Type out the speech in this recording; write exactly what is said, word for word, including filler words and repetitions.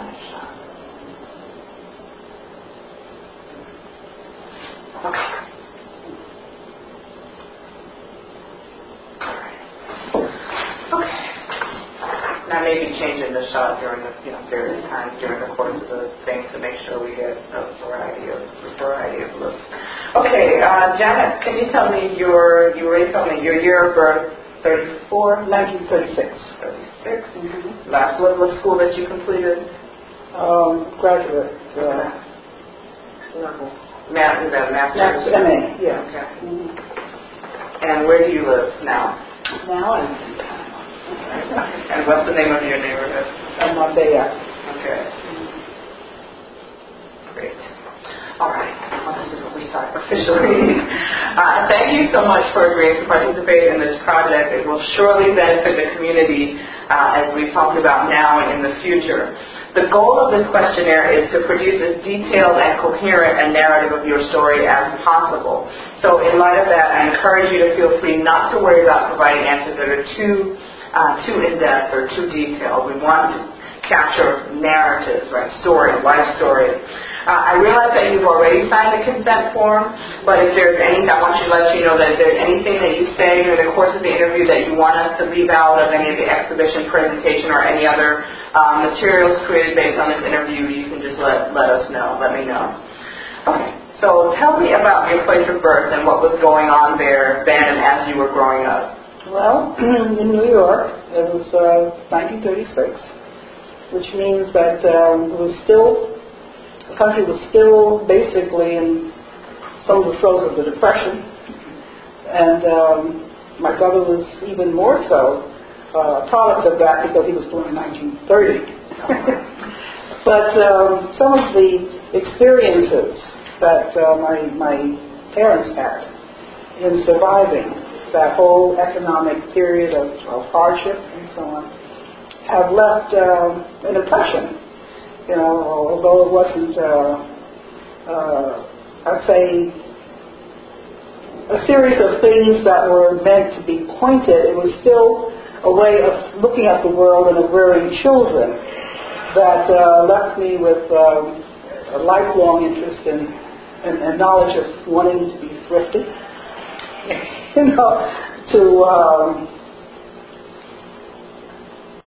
Nice shot. Okay. Okay. Now maybe changing the shot during the you know various times during the course of the thing to make sure we get a variety of a variety of looks. Okay, uh, Janet, can you tell me your you already told me your year of birth? thirty-four, nineteen thirty-six. thirty-six. Mm-hmm. Last what was school that you completed? Um, graduate uh, level. Ma- is that master's? M A. Yeah. Okay. Mm-hmm. And where do you live now? Now I'm in And what's the name of your neighborhood? I'm on Marbella. Okay. Great. All right. Well, this is what we start officially. uh, thank you so much for agreeing to participate in this project. It will surely benefit the community uh, as we've talked about now and in the future. The goal of this questionnaire is to produce as detailed and coherent a narrative of your story as possible. So in light of that, I encourage you to feel free not to worry about providing answers that are too uh, too in-depth or too detailed. We want to capture narratives, right? Stories, life stories. Uh, I realize that you've already signed the consent form, but if there's any, I want you to let you know that if there's anything that you say during the course of the interview that you want us to leave out of any of the exhibition presentation or any other um, materials created based on this interview, you can just let, let us know, let me know. Okay, so tell me about your place of birth and what was going on there then and as you were growing up. Well, in New York, it was uh, nineteen thirty-six, which means that um, it was still, the country was still basically in some of the throes of the Depression, and um, my brother was even more so uh, a product of that because he was born in nineteen thirty. But um, some of the experiences that uh, my my parents had in surviving that whole economic period of, of hardship and so on have left um, an impression. You know, although it wasn't, uh, uh, I'd say, a series of things that were meant to be pointed, it was still a way of looking at the world and of rearing children that uh, left me with um, a lifelong interest in and, and knowledge of wanting to be thrifty. You know, to um,